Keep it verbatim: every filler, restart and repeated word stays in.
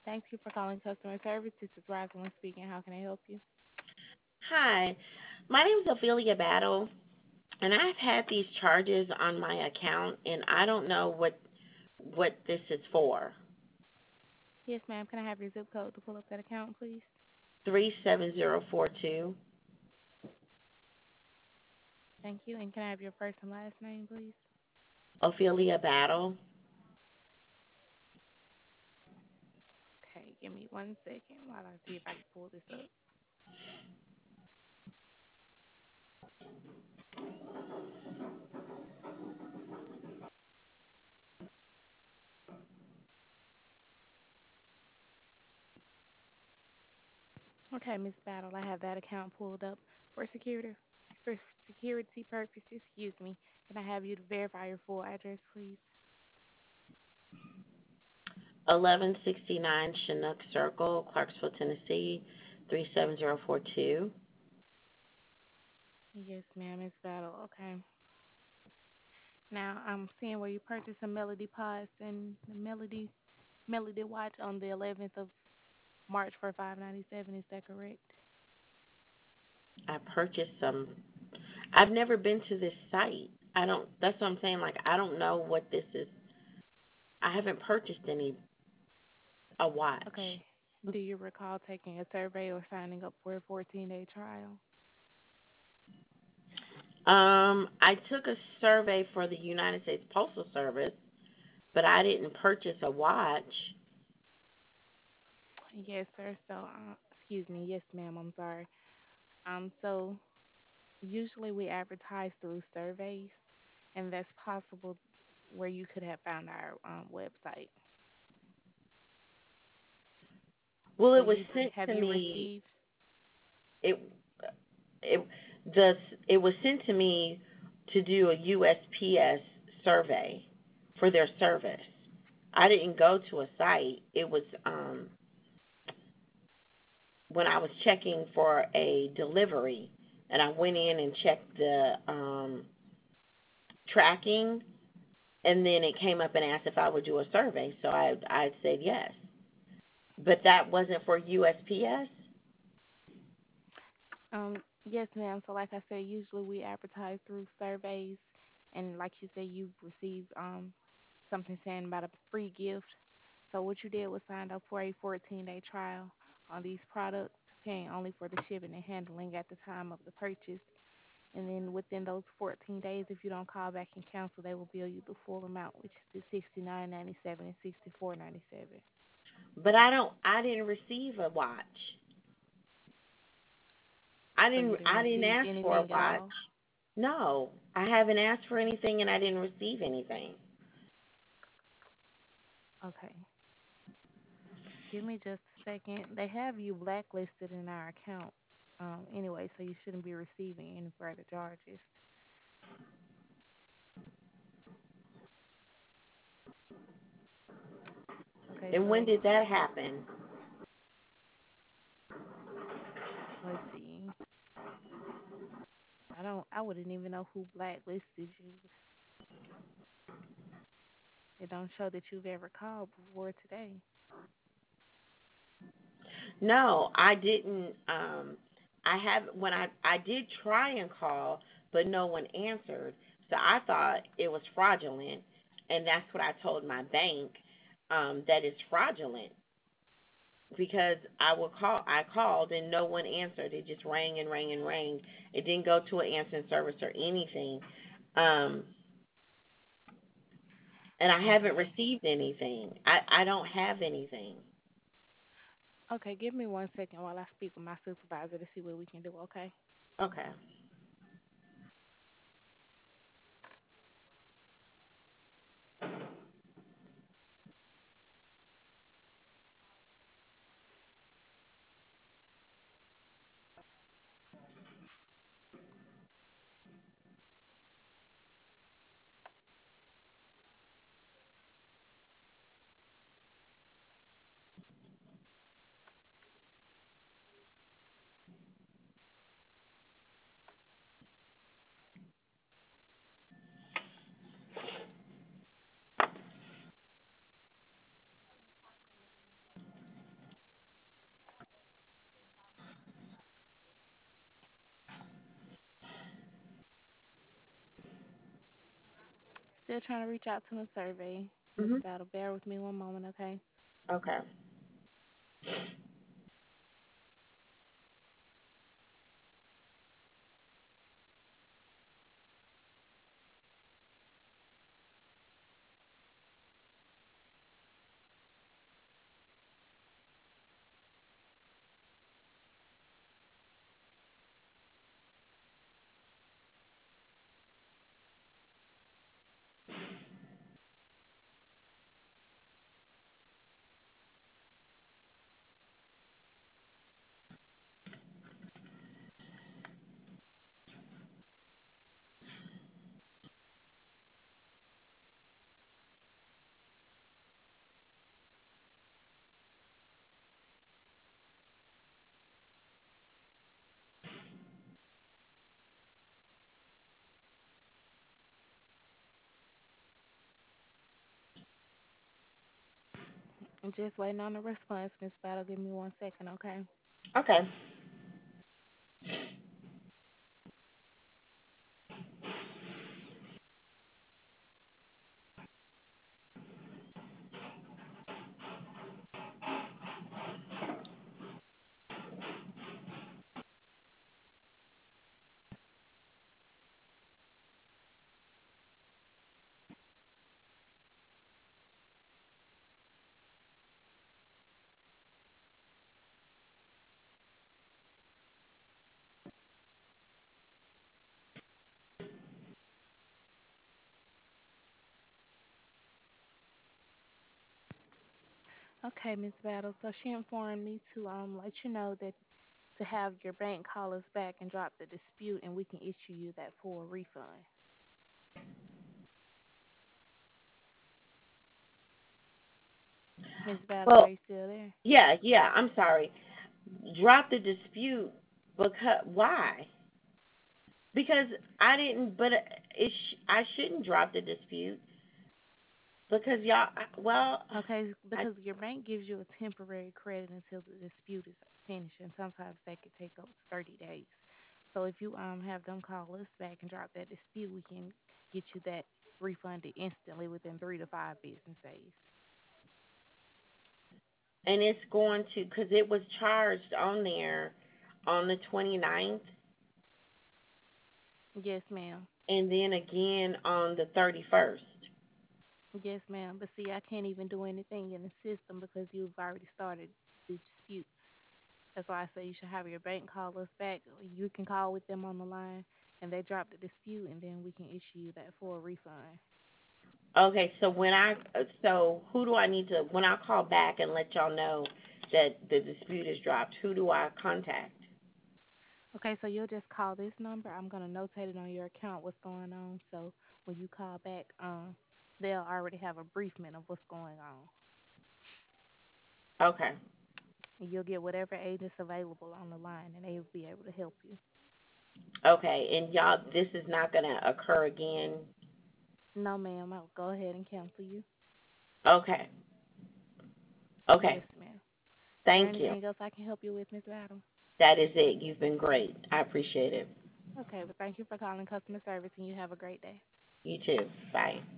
Thank you for calling customer service. This is Rosalind speaking. How can I help you? Hi, my name is Ophelia Battle, and I've had these charges on my account, and I don't know what what this is for. Yes, ma'am. Can I have your zip code to pull up that account, please? Three seven zero four two. Thank you. And can I have your first and last name, please? Ophelia Battle. Okay, give me one second while I see if I can pull this up. Okay, Miss Battle, I have that account pulled up for security for security purposes. Excuse me. Can I have you to verify your full address, please? Eleven sixty nine Chinook Circle, Clarksville, Tennessee. Three seven zero four two. Yes, ma'am, Miss Battle. Okay. Now I'm seeing where you purchased some Melody Pods and the Melody Melody Watch on the eleventh of March for five ninety seven. Is that correct? I purchased some. I've never been to this site. I don't. That's what I'm saying. Like I don't know what this is. I haven't purchased any a watch. Okay. Do you recall taking a survey or signing up for a fourteen day trial? Um, I took a survey for the United States Postal Service, but I didn't purchase a watch. Yes, sir. So, uh, excuse me. Yes, ma'am. I'm sorry. Um, so usually we advertise through surveys, and that's possible where you could have found our um, website. Well, So it was you sent have to you me. received? It it the it was sent to me to do a U S P S survey for their service. I didn't go to a site. It was um when I was checking for a delivery, and I went in and checked the um tracking, and then it came up and asked if I would do a survey. So I I said yes. But that wasn't for U S P S. Um, yes, ma'am. So like I said, usually we advertise through surveys, and like you said, you received um something saying about a free gift. So what you did was signed up for a fourteen day trial on these products, paying only for the shipping and handling at the time of the purchase. And then within those fourteen days, if you don't call back and cancel, they will bill you the full amount, which is the sixty nine ninety seven and sixty four ninety seven. But I don't. I didn't receive a watch. I So you didn't. didn't I didn't receive ask for a anything at watch. all. No, I haven't asked for anything, and I didn't receive anything. Okay. Give me just a second. They have you blacklisted in our account. Um, anyway, so you shouldn't be receiving any further charges. Okay, And when so did that happen? let's see. I don't. I wouldn't even know who blacklisted you. It don't show that you've ever called before today. No, I didn't. Um, I have when I I did try and call, but no one answered. So I thought it was fraudulent, and that's what I told my bank. Um, that it's fraudulent because I will call. I called and no one answered. It just rang and rang and rang. It didn't go to an answering service or anything. Um, and I haven't Okay. received anything. I I don't have anything. Okay, give me one second while I speak with my supervisor to see what we can do, okay? Okay. Still trying to reach out to the survey, Miss Mhm. Battle. Bear with me one moment, okay? Okay. I'm just waiting on the response, Miss Battle. Give me one second, okay? Okay. Okay, Miss Battle. So she informed me to um let you know that to have your bank call us back and drop the dispute, and we can issue you that full refund. Miss Battle, are Well, you still there? yeah, yeah. I'm sorry. Drop the dispute because why? Because I didn't. But it sh- I shouldn't drop the dispute because y'all. Well, Okay, I because your bank gives you a temporary credit until the dispute is finished, and sometimes that could take up to thirty days. So if you um have them call us back and drop that dispute, we can get you that refunded instantly within three to five business days. and it's going to because it was charged on there on the twenty-ninth Yes, ma'am. and then again on the thirty-first. Yes, ma'am. But see, I can't even do anything in the system because you've already started the dispute. That's why I say you should have your bank call us back. You can call with them on the line, and they drop the dispute, and then we can issue you that full refund. Okay, so when I so who do I need to when I call back and let y'all know that the dispute is dropped? Who do I contact? Okay, so you'll just call this number. I'm gonna notate it on your account what's going on. So when you call back, um, they'll already have a briefing of what's going on. Okay. And you'll get whatever agent's available on the line, and they will be able to help you. Okay, and y'all, this is not gonna occur again. No, ma'am. I'll go ahead and cancel you. Okay. Okay. Yes, ma'am. Is there Thank you. anything else I can help you with, Miss Battle? That is it. You've been great. I appreciate it. Okay, but thank you for calling customer service, and you have a great day. You too. Bye.